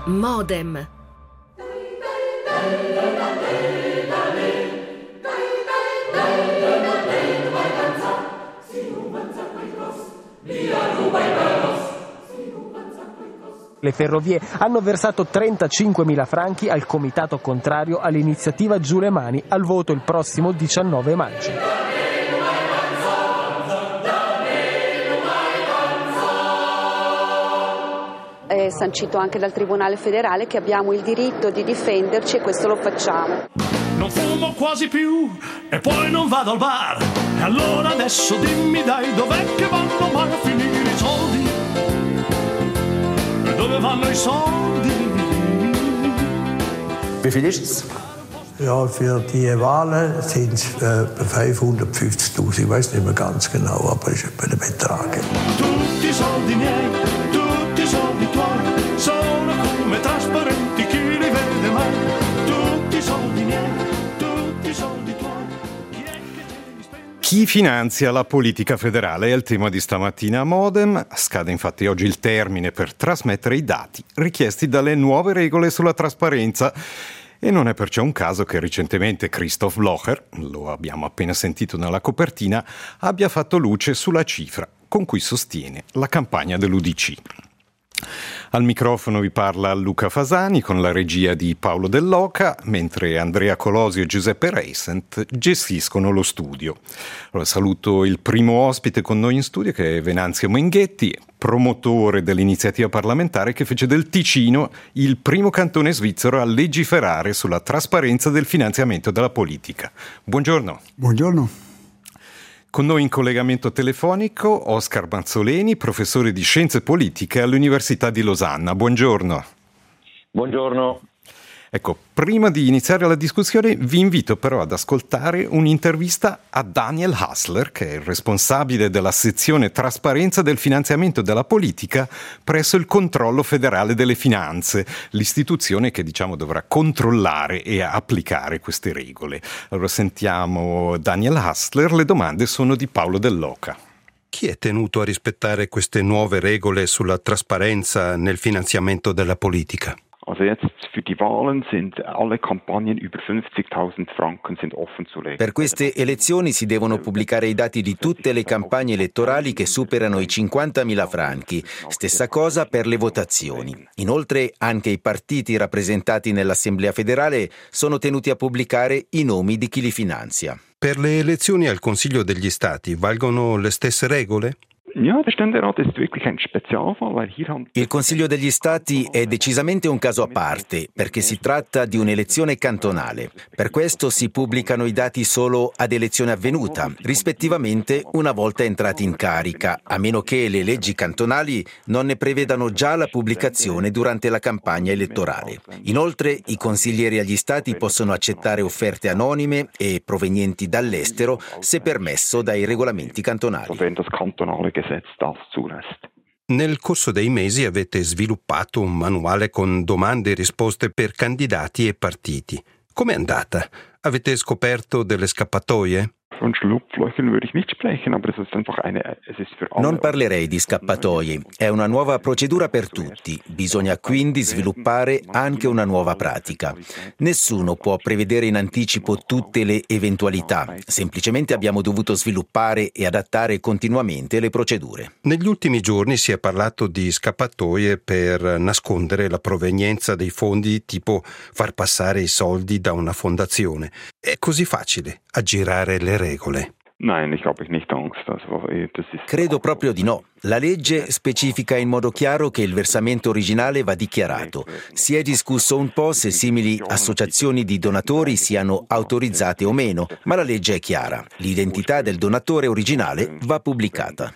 Modem. Le ferrovie hanno versato 35.000 franchi al comitato contrario all'iniziativa Giù le mani al voto il prossimo 19 maggio. È sancito anche dal Tribunale federale che abbiamo il diritto di difenderci e questo lo facciamo. Non fumo quasi più e poi non vado al bar. E allora adesso dimmi dai, dov'è che vanno mai a finire i soldi? E dove vanno i soldi? Wie viel ist es? Ja, für die Wahlen sind es 550.000. Ich weiß nicht mehr ganz genau, aber es ist bei dem Betrag. Tutti i soldi miei, tutti i soldi tuoi, sono come trasparenti, chi li vede mai? Tutti i soldi miei, tutti i soldi tuoi. Chi finanzia la politica federale è il tema di stamattina a Modem. Scade infatti oggi il termine per trasmettere i dati richiesti dalle nuove regole sulla trasparenza. E non è perciò un caso che recentemente Christoph Blocher, lo abbiamo appena sentito nella copertina, abbia fatto luce sulla cifra con cui sostiene la campagna dell'UDC. Al microfono vi parla Luca Fasani con la regia di Paolo Dell'Oca, mentre Andrea Colosio e Giuseppe Reisent gestiscono lo studio. Allora, saluto il primo ospite con noi in studio, che è Venanzio Menghetti, promotore dell'iniziativa parlamentare che fece del Ticino il primo cantone svizzero a legiferare sulla trasparenza del finanziamento della politica. Buongiorno. Buongiorno. Con noi in collegamento telefonico Oscar Mazzoleni, professore di Scienze Politiche all'Università di Losanna. Buongiorno. Buongiorno. Ecco, prima di iniziare la discussione vi invito però ad ascoltare un'intervista a Daniel Hassler, che è il responsabile della sezione trasparenza del finanziamento della politica presso il Controllo Federale delle Finanze, l'istituzione che dovrà controllare e applicare queste regole. Allora sentiamo Daniel Hassler, le domande sono di Paolo Dell'Oca. Chi è tenuto a rispettare queste nuove regole sulla trasparenza nel finanziamento della politica? Also jetzt für die Wahlen sind alle Kampagnen über 50.000 Franken sind offenzulegen. Per queste elezioni si devono pubblicare i dati di tutte le campagne elettorali che superano i 50.000 franchi. Stessa cosa per le votazioni. Inoltre anche i partiti rappresentati nell'Assemblea federale sono tenuti a pubblicare i nomi di chi li finanzia. Per le elezioni al Consiglio degli Stati valgono le stesse regole? Il Consiglio degli Stati è decisamente un caso a parte, perché si tratta di un'elezione cantonale. Per questo si pubblicano i dati solo ad elezione avvenuta, rispettivamente una volta entrati in carica, a meno che le leggi cantonali non ne prevedano già la pubblicazione durante la campagna elettorale. Inoltre, i consiglieri agli Stati possono accettare offerte anonime e provenienti dall'estero, se permesso dai regolamenti cantonali. Nel corso dei mesi avete sviluppato un manuale con domande e risposte per candidati e partiti. Com'è andata? Avete scoperto delle scappatoie? Non parlerei di scappatoie, è una nuova procedura per tutti, bisogna quindi sviluppare anche una nuova pratica. Nessuno può prevedere in anticipo tutte le eventualità, semplicemente abbiamo dovuto sviluppare e adattare continuamente le procedure. Negli ultimi giorni si è parlato di scappatoie per nascondere la provenienza dei fondi, tipo far passare i soldi da una fondazione. È così facile aggirare le regole? Credo proprio di no. La legge specifica in modo chiaro che il versamento originale va dichiarato. Si è discusso un po' se simili associazioni di donatori siano autorizzate o meno, ma la legge è chiara. L'identità del donatore originale va pubblicata.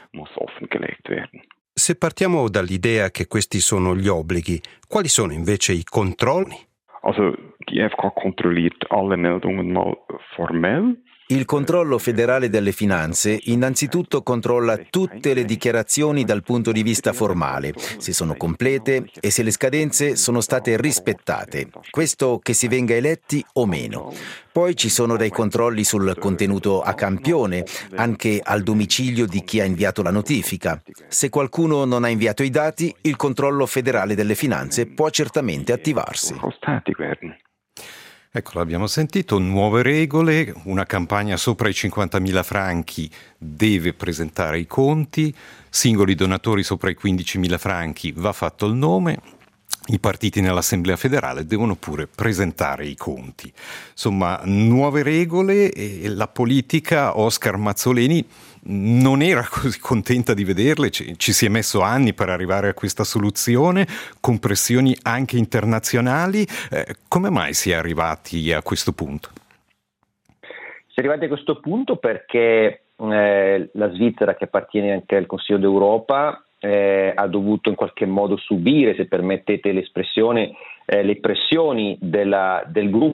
Se partiamo dall'idea che questi sono gli obblighi, quali sono invece i controlli? Also die FK kontrolliert alle Meldungen mal formell. Il controllo federale delle finanze innanzitutto controlla tutte le dichiarazioni dal punto di vista formale, se sono complete e se le scadenze sono state rispettate, questo che si venga eletti o meno. Poi ci sono dei controlli sul contenuto a campione, anche al domicilio di chi ha inviato la notifica. Se qualcuno non ha inviato i dati, il controllo federale delle finanze può certamente attivarsi. Ecco, l'abbiamo sentito, nuove regole, una campagna sopra i 50.000 franchi deve presentare i conti, singoli donatori sopra i 15.000 franchi va fatto il nome, i partiti nell'Assemblea federale devono pure presentare i conti. Insomma, nuove regole e la politica, Oscar Mazzoleni, non era così contenta di vederle, ci si è messo anni per arrivare a questa soluzione, con pressioni anche internazionali. Come mai si è arrivati a questo punto? Si è arrivati a questo punto perché la Svizzera, che appartiene anche al Consiglio d'Europa, ha dovuto in qualche modo subire, se permettete l'espressione, le pressioni del gruppo.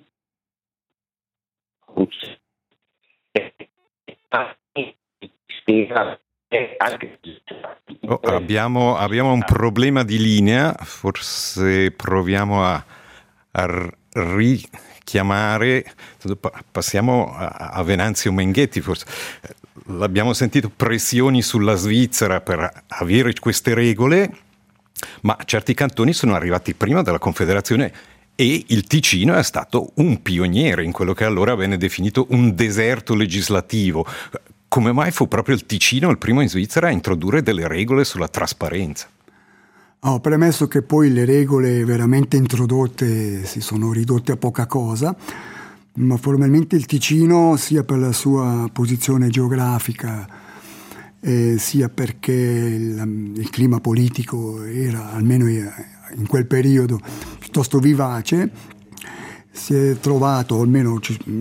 Abbiamo un problema di linea, forse proviamo a richiamare, passiamo a Venanzio Menghetti, forse. L'abbiamo sentito, pressioni sulla Svizzera per avere queste regole, ma certi cantoni sono arrivati prima della Confederazione e il Ticino è stato un pioniere in quello che allora venne definito un deserto legislativo. Come mai fu proprio il Ticino il primo in Svizzera a introdurre delle regole sulla trasparenza? Ho premesso che poi le regole veramente introdotte si sono ridotte a poca cosa, ma formalmente il Ticino, sia per la sua posizione geografica, sia perché il clima politico era, almeno in quel periodo, piuttosto vivace, si è trovato, almeno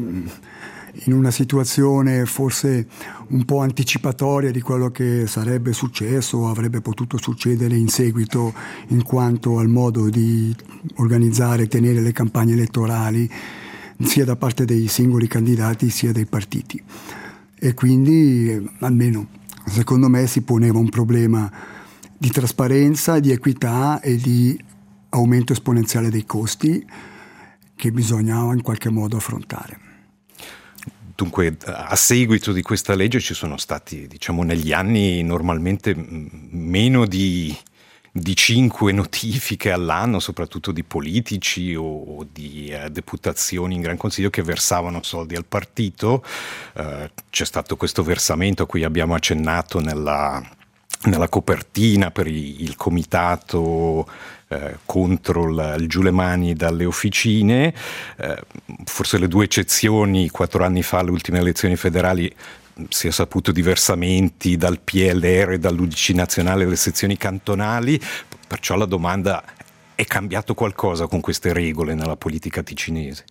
in una situazione forse un po' anticipatoria di quello che sarebbe successo o avrebbe potuto succedere in seguito, in quanto al modo di organizzare e tenere le campagne elettorali sia da parte dei singoli candidati sia dei partiti. E quindi, almeno secondo me, si poneva un problema di trasparenza, di equità e di aumento esponenziale dei costi che bisognava in qualche modo affrontare. Dunque, a seguito di questa legge ci sono stati, negli anni normalmente meno di 5 notifiche all'anno, soprattutto di politici o di deputazioni in Gran Consiglio che versavano soldi al partito. C'è stato questo versamento a cui abbiamo accennato nella copertina per il comitato contro il giù le mani dalle officine. Forse le due eccezioni, 4 anni fa alle ultime elezioni federali, si è saputo di versamenti dal PLR e dall'UDC nazionale alle sezioni cantonali, perciò la domanda: è cambiato qualcosa con queste regole nella politica ticinese?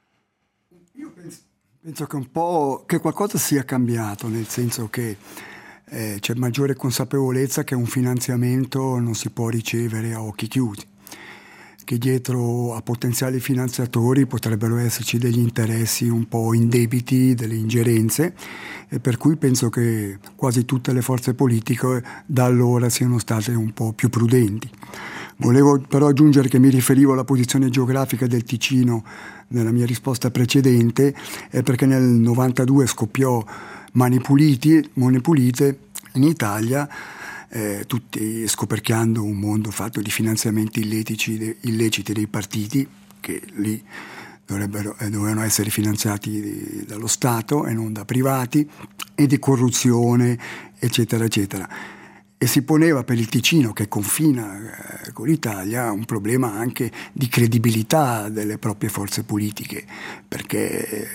Io penso che qualcosa sia cambiato, nel senso che c'è maggiore consapevolezza che un finanziamento non si può ricevere a occhi chiusi, che dietro a potenziali finanziatori potrebbero esserci degli interessi un po' indebiti, delle ingerenze, e per cui penso che quasi tutte le forze politiche da allora siano state un po' più prudenti. Volevo però aggiungere che mi riferivo alla posizione geografica del Ticino nella mia risposta precedente, perché nel 92 scoppiò Mani Pulite in Italia, tutti scoperchiando un mondo fatto di finanziamenti illeciti dei partiti, che lì dovevano essere finanziati dallo Stato e non da privati, e di corruzione, eccetera, eccetera. E si poneva per il Ticino, che confina con l'Italia, un problema anche di credibilità delle proprie forze politiche, perché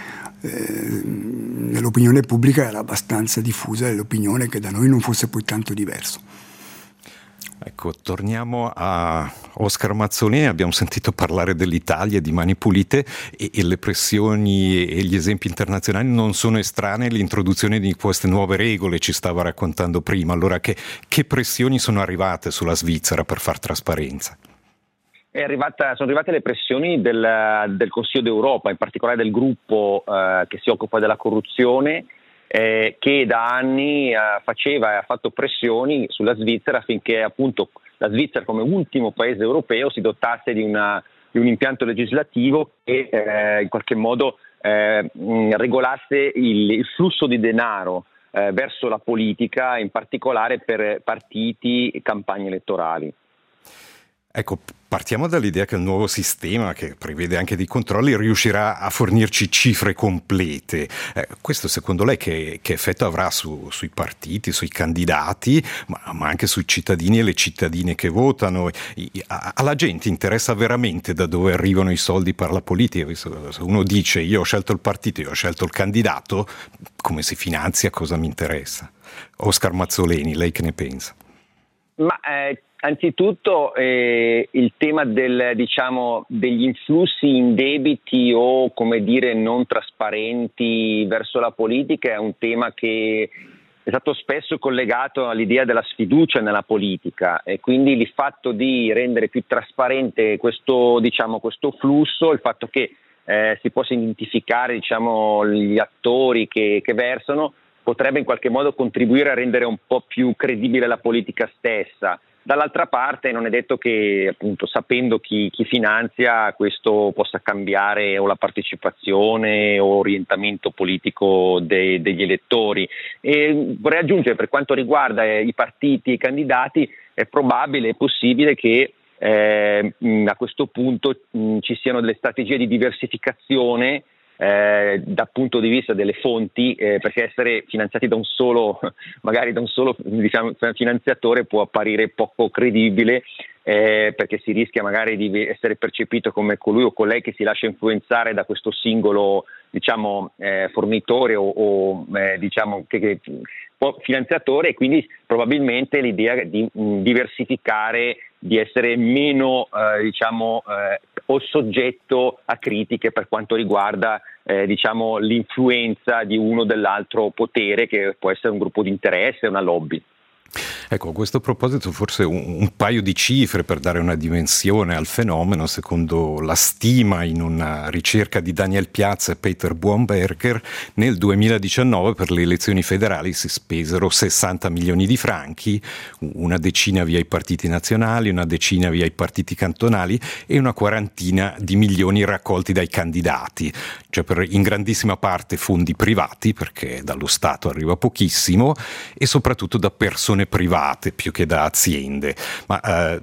nell'opinione pubblica era abbastanza diffusa l'opinione che da noi non fosse poi tanto diverso. Ecco, torniamo a Oscar Mazzoleni. Abbiamo sentito parlare dell'Italia, di Mani Pulite, e le pressioni e gli esempi internazionali non sono estranei all'introduzione di queste nuove regole, ci stava raccontando prima. Allora, che pressioni sono arrivate sulla Svizzera per far trasparenza? sono arrivate le pressioni del Consiglio d'Europa, in particolare del gruppo che si occupa della corruzione, che da anni faceva e ha fatto pressioni sulla Svizzera affinché appunto la Svizzera, come ultimo paese europeo, si dotasse di un impianto legislativo che in qualche modo regolasse il flusso di denaro verso la politica, in particolare per partiti e campagne elettorali. Ecco, partiamo dall'idea che il nuovo sistema, che prevede anche dei controlli, riuscirà a fornirci cifre complete. Questo secondo lei che effetto avrà sui partiti, sui candidati, ma anche sui cittadini e le cittadine che votano? Alla gente interessa veramente da dove arrivano i soldi per la politica? Se uno dice io ho scelto il partito, io ho scelto il candidato, come si finanzia, cosa mi interessa? Oscar Mazzoleni, lei che ne pensa? Anzitutto il tema degli influssi indebiti o non trasparenti verso la politica è un tema che è stato spesso collegato all'idea della sfiducia nella politica, e quindi il fatto di rendere più trasparente questo flusso, il fatto che si possa identificare gli attori che versano, potrebbe in qualche modo contribuire a rendere un po' più credibile la politica stessa. Dall'altra parte non è detto che, appunto, sapendo chi finanzia, questo possa cambiare o la partecipazione o orientamento politico degli elettori. E vorrei aggiungere, per quanto riguarda i partiti e i candidati, è probabile, è possibile che a questo punto ci siano delle strategie di diversificazione dal punto di vista delle fonti, perché essere finanziati da un solo finanziatore può apparire poco credibile, perché si rischia magari di essere percepito come colui o colei che si lascia influenzare da questo singolo fornitore o finanziatore, e quindi probabilmente l'idea di diversificare, di essere meno o soggetto a critiche per quanto riguarda l'influenza di uno o dell'altro potere, che può essere un gruppo di interesse, una lobby. Ecco, a questo proposito forse un paio di cifre per dare una dimensione al fenomeno. Secondo la stima in una ricerca di Daniel Piazza e Peter Buonberger, nel 2019 per le elezioni federali si spesero 60 milioni di franchi, una decina via i partiti nazionali, una decina via i partiti cantonali e una quarantina di milioni raccolti dai candidati, cioè in grandissima parte fondi privati, perché dallo Stato arriva pochissimo, e soprattutto da persone private più che da aziende. Ma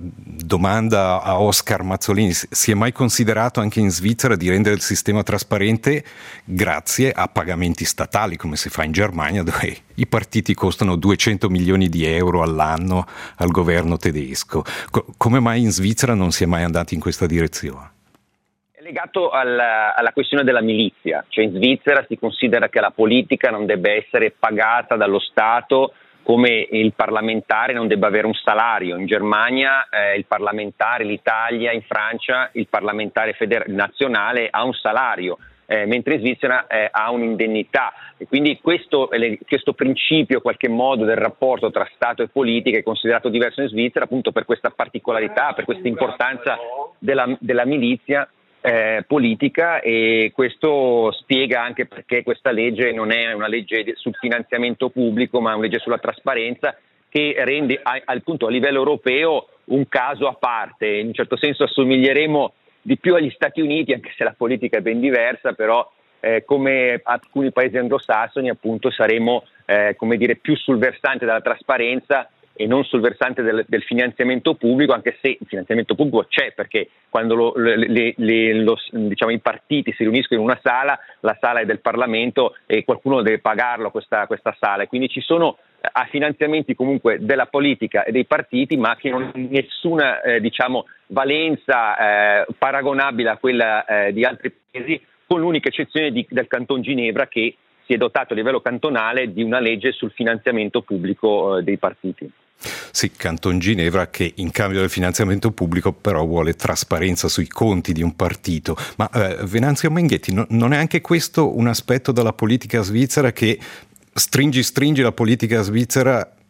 domanda a Oscar Mazzolini: si è mai considerato anche in Svizzera di rendere il sistema trasparente grazie a pagamenti statali, come si fa in Germania, dove i partiti costano 200 milioni di euro all'anno al governo tedesco? Come mai in Svizzera non si è mai andati in questa direzione? È legato alla questione della milizia, cioè in Svizzera si considera che la politica non debba essere pagata dallo Stato come il parlamentare non debba avere un salario. In Germania il parlamentare, l'Italia, in Francia il parlamentare nazionale ha un salario, mentre in Svizzera ha un'indennità, e quindi questo principio in qualche modo del rapporto tra Stato e politica è considerato diverso in Svizzera, appunto per questa particolarità, per questa importanza della milizia politica, e questo spiega anche perché questa legge non è una legge sul finanziamento pubblico, ma una legge sulla trasparenza, che rende appunto a livello europeo un caso a parte. In un certo senso assomiglieremo di più agli Stati Uniti, anche se la politica è ben diversa, però come alcuni paesi anglosassoni appunto saremo più sul versante della trasparenza e non sul versante del finanziamento pubblico, anche se il finanziamento pubblico c'è, perché quando i partiti si riuniscono in una sala, la sala è del Parlamento e qualcuno deve pagarlo questa sala, e quindi ci sono finanziamenti comunque della politica e dei partiti, ma che non hanno nessuna valenza paragonabile a quella di altri paesi, con l'unica eccezione del Canton Ginevra, che si è dotato a livello cantonale di una legge sul finanziamento pubblico dei partiti. Sì, Canton Ginevra, che in cambio del finanziamento pubblico però vuole trasparenza sui conti di un partito. Ma Venanzio Menghetti, non è anche questo un aspetto della politica svizzera, che stringi la politica svizzera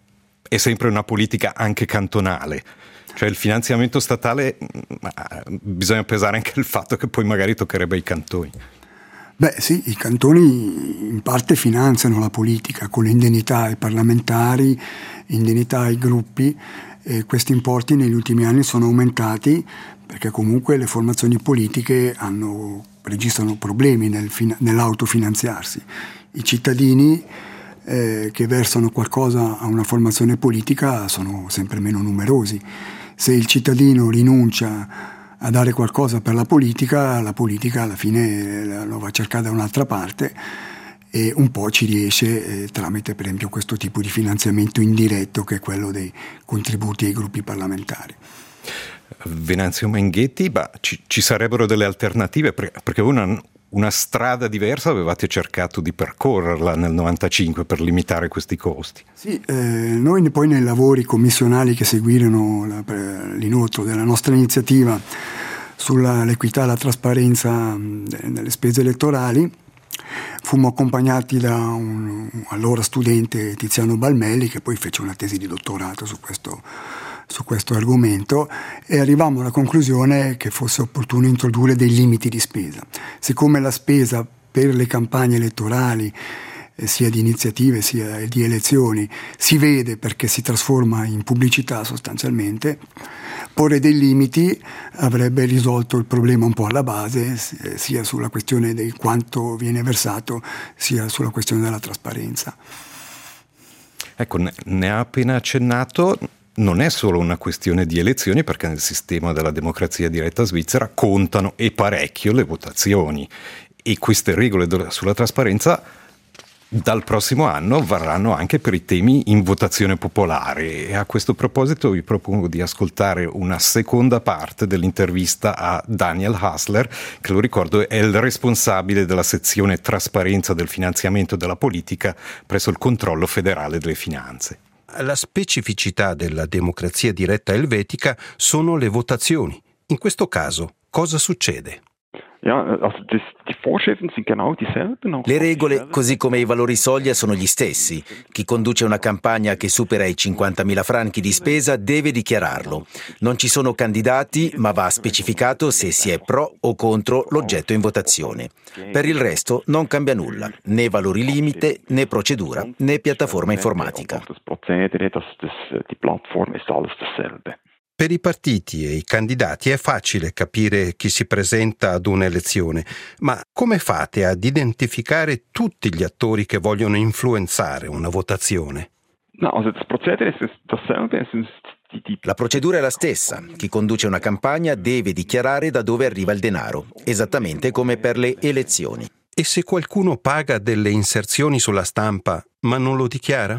è sempre una politica anche cantonale. Cioè il finanziamento statale, bisogna pesare anche il fatto che poi magari toccherebbe ai cantoni. Beh sì, i cantoni in parte finanziano la politica con le indennità ai parlamentari, indennità ai gruppi, e questi importi negli ultimi anni sono aumentati perché comunque le formazioni politiche registrano problemi nell'autofinanziarsi. I cittadini che versano qualcosa a una formazione politica sono sempre meno numerosi. Se il cittadino rinuncia a dare qualcosa per la politica alla fine lo va a cercare da un'altra parte e un po' ci riesce tramite per esempio questo tipo di finanziamento indiretto che è quello dei contributi ai gruppi parlamentari. Venanzio Menghetti, ci sarebbero delle alternative perché voi una strada diversa avevate cercato di percorrerla nel 95 per limitare questi costi. Sì, noi poi nei lavori commissionali che seguirono l'inoltro della nostra iniziativa sull'equità e la trasparenza nelle spese elettorali fummo accompagnati da un allora studente, Tiziano Balmelli, che poi fece una tesi di dottorato su questo argomento, e arrivammo alla conclusione che fosse opportuno introdurre dei limiti di spesa. Siccome la spesa per le campagne elettorali, sia di iniziative sia di elezioni, si vede perché si trasforma in pubblicità sostanzialmente, porre dei limiti avrebbe risolto il problema un po' alla base, sia sulla questione di quanto viene versato, sia sulla questione della trasparenza. Ecco, ne ha appena accennato. Non è solo una questione di elezioni, perché nel sistema della democrazia diretta svizzera contano e parecchio le votazioni, e queste regole sulla trasparenza dal prossimo anno varranno anche per i temi in votazione popolare. E a questo proposito vi propongo di ascoltare una seconda parte dell'intervista a Daniel Hasler, che lo ricordo è il responsabile della sezione trasparenza del finanziamento della politica presso il controllo federale delle finanze. La specificità della democrazia diretta elvetica sono le votazioni. In questo caso, cosa succede? Le regole, così come i valori soglia, sono gli stessi. Chi conduce una campagna che supera i 50.000 franchi di spesa deve dichiararlo. Non ci sono candidati, ma va specificato se si è pro o contro l'oggetto in votazione. Per il resto non cambia nulla, né valori limite, né procedura, né piattaforma informatica. Per i partiti e i candidati è facile capire chi si presenta ad un'elezione, ma come fate ad identificare tutti gli attori che vogliono influenzare una votazione? La procedura è la stessa. Chi conduce una campagna deve dichiarare da dove arriva il denaro, esattamente come per le elezioni. E se qualcuno paga delle inserzioni sulla stampa, ma non lo dichiara?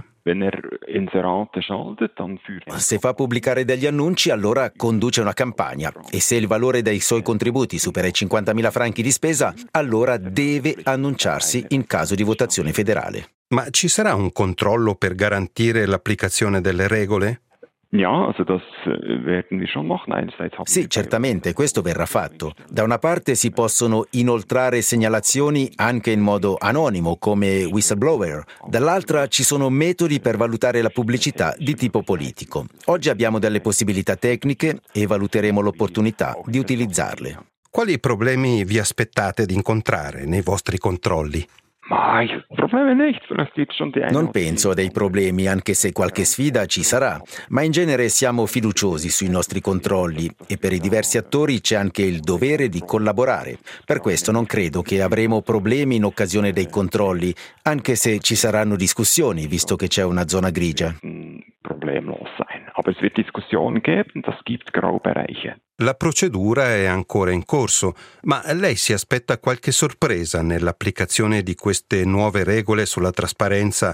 Se fa pubblicare degli annunci, allora conduce una campagna, e se il valore dei suoi contributi supera i 50.000 franchi di spesa, allora deve annunciarsi in caso di votazione federale. Ma ci sarà un controllo per garantire l'applicazione delle regole? Sì, certamente, questo verrà fatto. Da una parte si possono inoltrare segnalazioni anche in modo anonimo, come whistleblower. Dall'altra ci sono metodi per valutare la pubblicità di tipo politico. Oggi abbiamo delle possibilità tecniche e valuteremo l'opportunità di utilizzarle. Quali problemi vi aspettate di incontrare nei vostri controlli? Non penso a dei problemi, anche se qualche sfida ci sarà, ma in genere siamo fiduciosi sui nostri controlli e per i diversi attori c'è anche il dovere di collaborare. Per questo non credo che avremo problemi in occasione dei controlli, anche se ci saranno discussioni, visto che c'è una zona grigia. La procedura è ancora in corso, ma lei si aspetta qualche sorpresa nell'applicazione di queste nuove regole sulla trasparenza?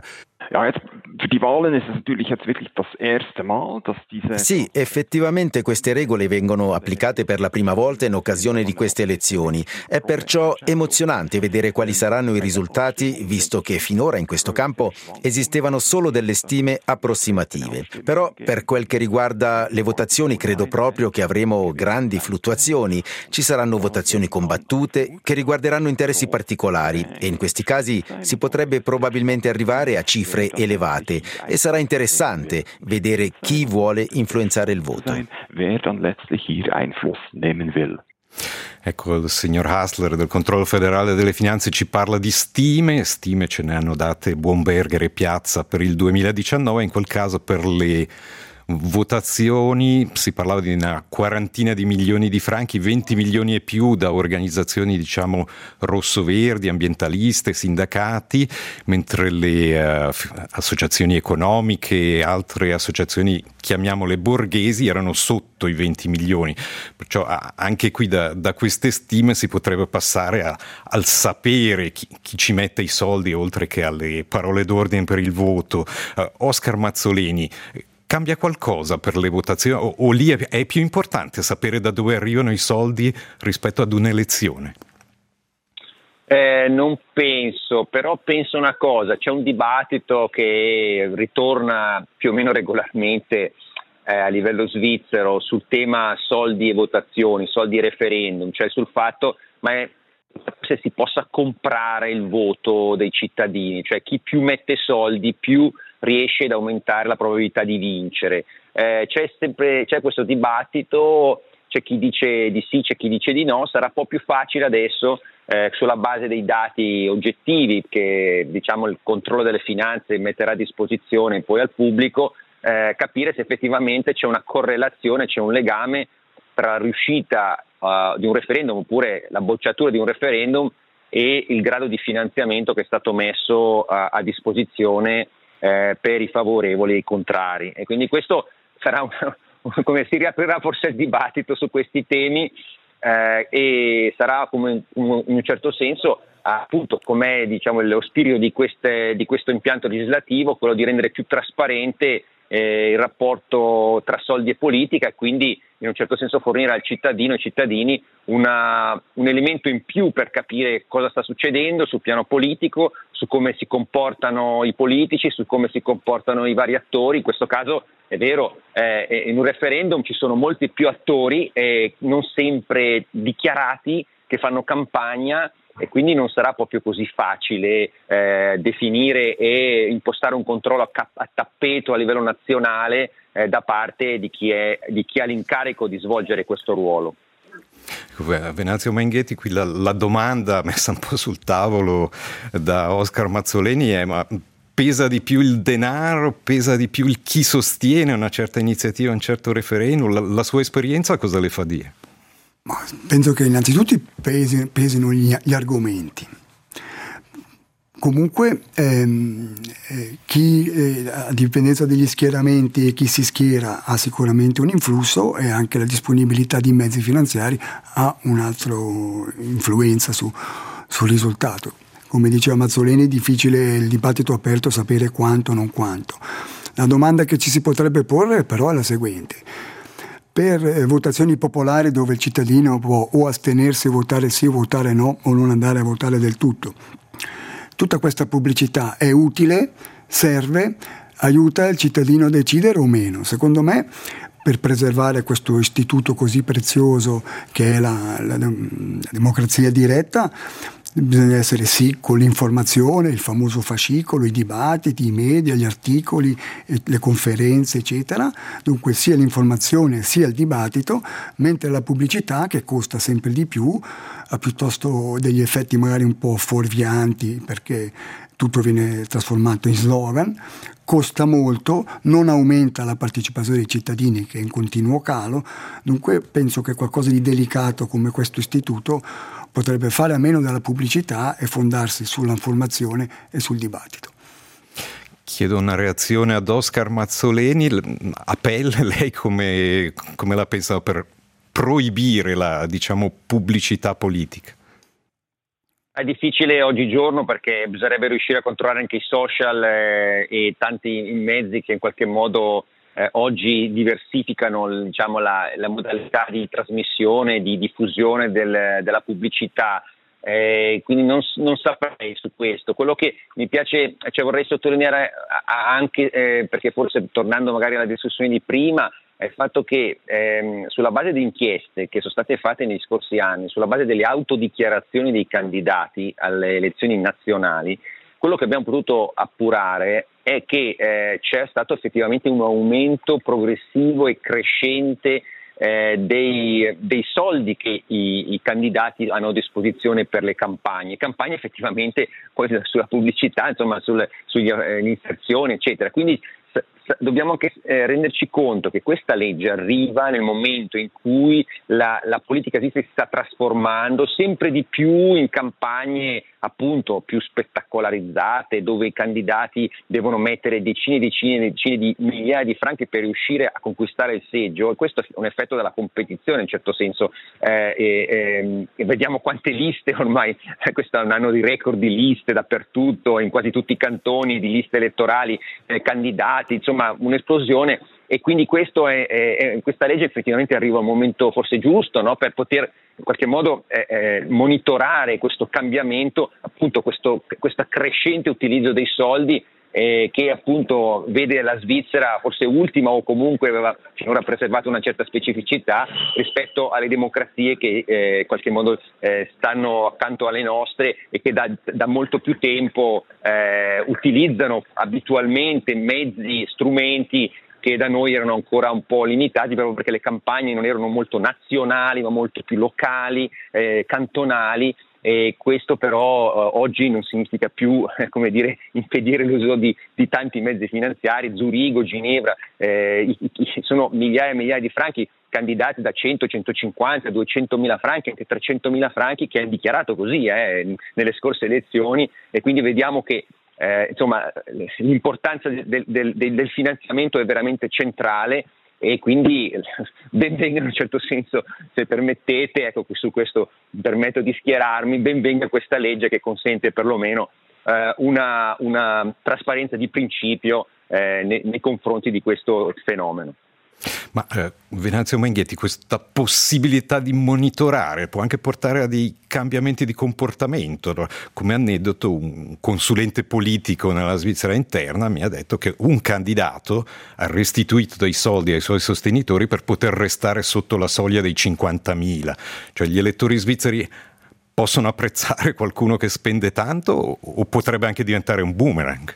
Sì, effettivamente queste regole vengono applicate per la prima volta in occasione di queste elezioni. È perciò emozionante vedere quali saranno i risultati, visto che finora in questo campo esistevano solo delle stime approssimative. Però per quel che riguarda le votazioni credo proprio che avremo grandi fluttuazioni. Ci saranno votazioni combattute che riguarderanno interessi particolari e in questi casi si potrebbe probabilmente arrivare a cifre cifre elevate e sarà interessante vedere chi vuole influenzare il voto. Ecco, il signor Hassler del Controllo Federale delle Finanze ci parla di stime ce ne hanno date Bloomberg e Piazza per il 2019, in quel caso per le votazioni si parlava di una quarantina di milioni di franchi, 20 milioni e più da organizzazioni diciamo rosso-verdi, ambientaliste, sindacati, mentre le associazioni economiche e altre associazioni, chiamiamole borghesi, erano sotto i 20 milioni. Perciò anche qui da queste stime si potrebbe passare al sapere chi ci mette i soldi oltre che alle parole d'ordine per il voto. Oscar Mazzoleni, cambia qualcosa per le votazioni o lì è più importante sapere da dove arrivano i soldi rispetto ad un'elezione? Non penso, però penso una cosa, c'è un dibattito che ritorna più o meno regolarmente a livello svizzero sul tema soldi e votazioni, soldi e referendum, cioè sul fatto se si possa comprare il voto dei cittadini, cioè chi più mette soldi più riesce ad aumentare la probabilità di vincere. C'è questo dibattito, c'è chi dice di sì, c'è chi dice di no. Sarà un po' più facile adesso sulla base dei dati oggettivi che diciamo il controllo delle finanze metterà a disposizione poi al pubblico, capire se effettivamente c'è una correlazione, c'è un legame tra la riuscita di un referendum oppure la bocciatura di un referendum e il grado di finanziamento che è stato messo a disposizione per i favorevoli e i contrari, e quindi questo sarà come si riaprirà forse il dibattito su questi temi e sarà come in un certo senso appunto come diciamo lo spirito di questo impianto legislativo, quello di rendere più trasparente il rapporto tra soldi e politica e quindi in un certo senso fornire al cittadino e ai cittadini un elemento in più per capire cosa sta succedendo sul piano politico, su come si comportano i politici, su come si comportano i vari attori. In questo caso è vero, in un referendum ci sono molti più attori non sempre dichiarati che fanno campagna e quindi non sarà proprio così facile definire e impostare un controllo a tappeto a livello nazionale da parte di chi ha l'incarico di svolgere questo ruolo. Venanzio Menghetti, qui la domanda messa un po' sul tavolo da Oscar Mazzoleni è: ma pesa di più il denaro, pesa di più il chi sostiene una certa iniziativa, un certo referendum? La sua esperienza cosa le fa dire? Ma penso che innanzitutto pesino gli argomenti. Comunque chi a dipendenza degli schieramenti e chi si schiera ha sicuramente un influsso, e anche la disponibilità di mezzi finanziari ha un'altra influenza sul risultato. Come diceva Mazzoleni, è difficile il dibattito aperto sapere quanto o non quanto. La domanda che ci si potrebbe porre però è la seguente: per votazioni popolari dove il cittadino può o astenersi, votare sì, votare no, o non andare a votare del tutto, tutta questa pubblicità è utile, serve, aiuta il cittadino a decidere o meno? Secondo me, per preservare questo istituto così prezioso che è la democrazia diretta, bisogna essere sì con l'informazione, il famoso fascicolo, i dibattiti, i media, gli articoli, le conferenze, eccetera. Dunque sia l'informazione sia il dibattito, mentre la pubblicità, che costa sempre di più, ha piuttosto degli effetti magari un po' fuorvianti, perché tutto viene trasformato in slogan, costa molto, non aumenta la partecipazione dei cittadini, che è in continuo calo. Dunque penso che qualcosa di delicato come questo istituto potrebbe fare a meno della pubblicità e fondarsi sull'informazione e sul dibattito. Chiedo una reazione ad Oscar Mazzoleni. A pelle, lei come la pensa per proibire la, diciamo, pubblicità politica? È difficile oggigiorno perché bisognerebbe riuscire a controllare anche i social e tanti mezzi che in qualche modo oggi diversificano diciamo, la modalità di trasmissione, di diffusione della pubblicità. Quindi non saprei su questo. Quello che mi piace, cioè vorrei sottolineare anche perché forse tornando magari alla discussione di prima, è il fatto che sulla base di inchieste che sono state fatte negli scorsi anni, sulla base delle autodichiarazioni dei candidati alle elezioni nazionali, quello che abbiamo potuto appurare è che c'è stato effettivamente un aumento progressivo e crescente dei soldi che i candidati hanno a disposizione per le campagne effettivamente poi sulla pubblicità, insomma sulle iniziazioni eccetera, quindi dobbiamo anche renderci conto che questa legge arriva nel momento in cui la politica svizzera si sta trasformando sempre di più in campagne appunto più spettacolarizzate, dove i candidati devono mettere decine di migliaia di franchi per riuscire a conquistare il seggio, e questo è un effetto della competizione in certo senso, e vediamo quante liste ormai, questo è un anno di record di liste dappertutto, in quasi tutti i cantoni, di liste elettorali, candidati, insomma un'esplosione, e quindi questa legge effettivamente arriva a un momento forse giusto, no? Per poter in qualche modo monitorare questo cambiamento, appunto questo crescente utilizzo dei soldi che appunto vede la Svizzera forse ultima, o comunque aveva finora preservato una certa specificità rispetto alle democrazie che in qualche modo stanno accanto alle nostre e che da molto più tempo utilizzano abitualmente mezzi, strumenti che da noi erano ancora un po' limitati, proprio perché le campagne non erano molto nazionali ma molto più locali, cantonali, e questo però oggi non significa più impedire l'uso di tanti mezzi finanziari. Zurigo, Ginevra, sono migliaia e migliaia di franchi, candidati da 100, 150, 200 mila franchi, anche 300 mila franchi, che hanno dichiarato così nelle scorse elezioni, e quindi vediamo che l'importanza del finanziamento è veramente centrale, e quindi benvenga in un certo senso, se permettete, ecco, su questo permetto di schierarmi, benvenga questa legge che consente perlomeno una trasparenza di principio nei confronti di questo fenomeno. Ma Venanzio Menghetti, questa possibilità di monitorare può anche portare a dei cambiamenti di comportamento. Come aneddoto, un consulente politico nella Svizzera interna mi ha detto che un candidato ha restituito dei soldi ai suoi sostenitori per poter restare sotto la soglia dei 50.000. Cioè gli elettori svizzeri possono apprezzare qualcuno che spende tanto, o potrebbe anche diventare un boomerang?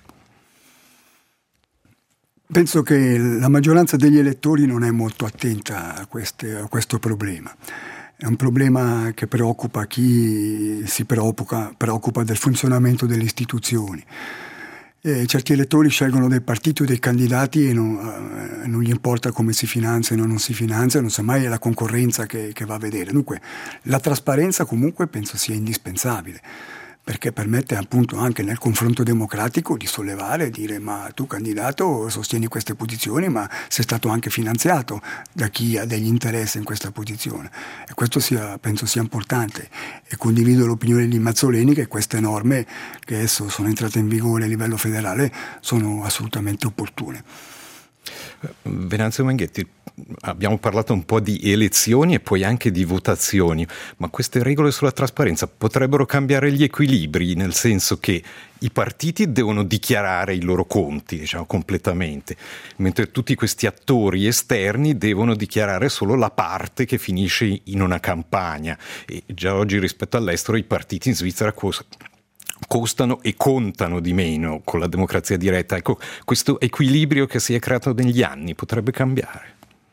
Penso che la maggioranza degli elettori non è molto attenta a questo problema. È un problema che preoccupa chi si preoccupa del funzionamento delle istituzioni. Certi elettori scelgono dei partiti o dei candidati e non gli importa come si finanziano o non si finanziano, semmai è la concorrenza che va a vedere. Dunque la trasparenza comunque penso sia indispensabile, perché permette appunto anche nel confronto democratico di sollevare e dire: ma tu candidato sostieni queste posizioni, ma sei stato anche finanziato da chi ha degli interessi in questa posizione, e questo penso sia importante, e condivido l'opinione di Mazzoleni che queste norme che adesso sono entrate in vigore a livello federale sono assolutamente opportune. Venanzio Menghetti, abbiamo parlato un po' di elezioni e poi anche di votazioni, ma queste regole sulla trasparenza potrebbero cambiare gli equilibri, nel senso che i partiti devono dichiarare i loro conti, completamente, mentre tutti questi attori esterni devono dichiarare solo la parte che finisce in una campagna, e già oggi rispetto all'estero i partiti in Svizzera costano e contano di meno con la democrazia diretta. Ecco, questo equilibrio che si è creato negli anni potrebbe cambiare.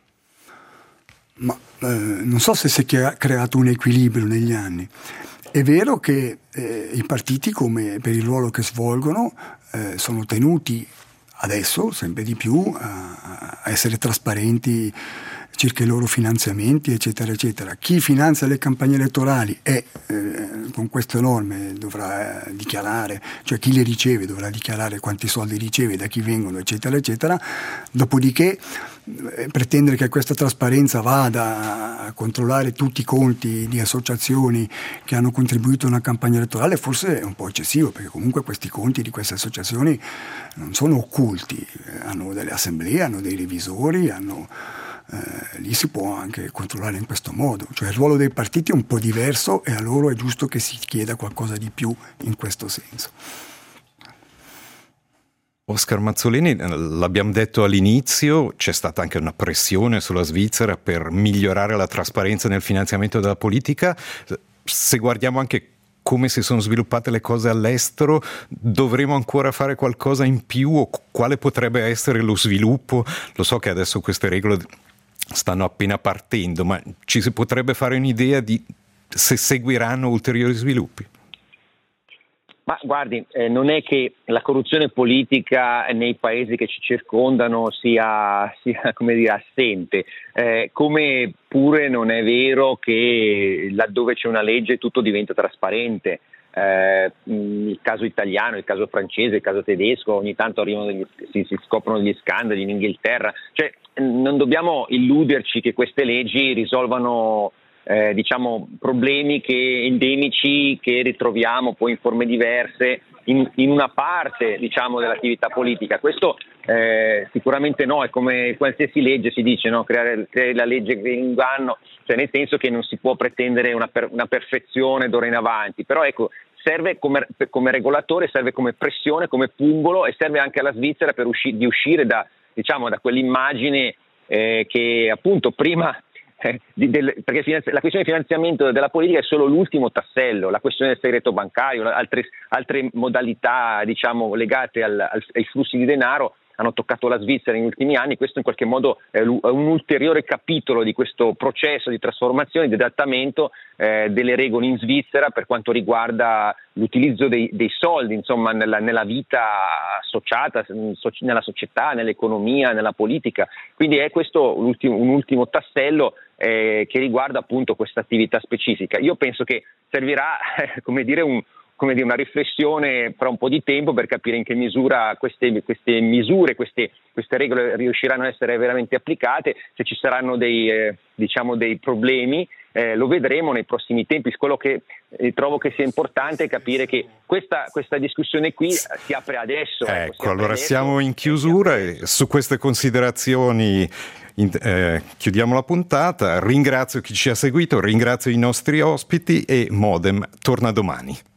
Ma non so se si è creato un equilibrio negli anni. È vero che i partiti, come per il ruolo che svolgono, sono tenuti adesso sempre di più a essere trasparenti circa i loro finanziamenti, eccetera, eccetera. Chi finanzia le campagne elettorali con queste norme dovrà dichiarare, cioè chi le riceve dovrà dichiarare quanti soldi riceve, da chi vengono, eccetera, eccetera. Dopodiché pretendere che questa trasparenza vada a controllare tutti i conti di associazioni che hanno contribuito a una campagna elettorale forse è un po' eccessivo, perché comunque questi conti di queste associazioni non sono occulti, hanno delle assemblee, hanno dei revisori, lì si può anche controllare in questo modo. Cioè il ruolo dei partiti è un po' diverso e a loro è giusto che si chieda qualcosa di più in questo senso. Oscar Mazzoleni, l'abbiamo detto all'inizio, c'è stata anche una pressione sulla Svizzera per migliorare la trasparenza nel finanziamento della politica. Se guardiamo anche come si sono sviluppate le cose all'estero, dovremo ancora fare qualcosa in più o quale potrebbe essere lo sviluppo? Lo so che adesso queste regole stanno appena partendo, ma ci si potrebbe fare un'idea di se seguiranno ulteriori sviluppi? Ma guardi, non è che la corruzione politica nei paesi che ci circondano sia come dire, assente, come pure non è vero che laddove c'è una legge tutto diventa trasparente. Il caso italiano, il caso francese, il caso tedesco, ogni tanto arrivano si scoprono degli scandali in Inghilterra, cioè non dobbiamo illuderci che queste leggi risolvano problemi endemici che ritroviamo poi in forme diverse in una parte dell'attività politica. Questo sicuramente no, è come qualsiasi legge si dice, no? Creare la legge in vanno, cioè nel senso che non si può pretendere una perfezione d'ora in avanti, però ecco, serve come regolatore, serve come pressione, come pungolo, e serve anche alla Svizzera per uscire da quell'immagine che appunto prima perché la questione di finanziamento della politica è solo l'ultimo tassello, la questione del segreto bancario, altre modalità legate ai flussi di denaro hanno toccato la Svizzera negli ultimi anni. Questo in qualche modo è un ulteriore capitolo di questo processo di trasformazione, di adattamento delle regole in Svizzera per quanto riguarda l'utilizzo dei soldi, insomma, nella vita associata, nella società, nell'economia, nella politica. Quindi è questo un ultimo tassello che riguarda appunto questa attività specifica. Io penso che servirà una riflessione fra un po' di tempo per capire in che misura queste regole riusciranno a essere veramente applicate, se ci saranno dei problemi. Lo vedremo nei prossimi tempi. Quello che trovo che sia importante è capire che questa discussione qui si apre adesso. Ecco, allora siamo in chiusura e su queste considerazioni chiudiamo la puntata. Ringrazio chi ci ha seguito, ringrazio i nostri ospiti e Modem torna domani.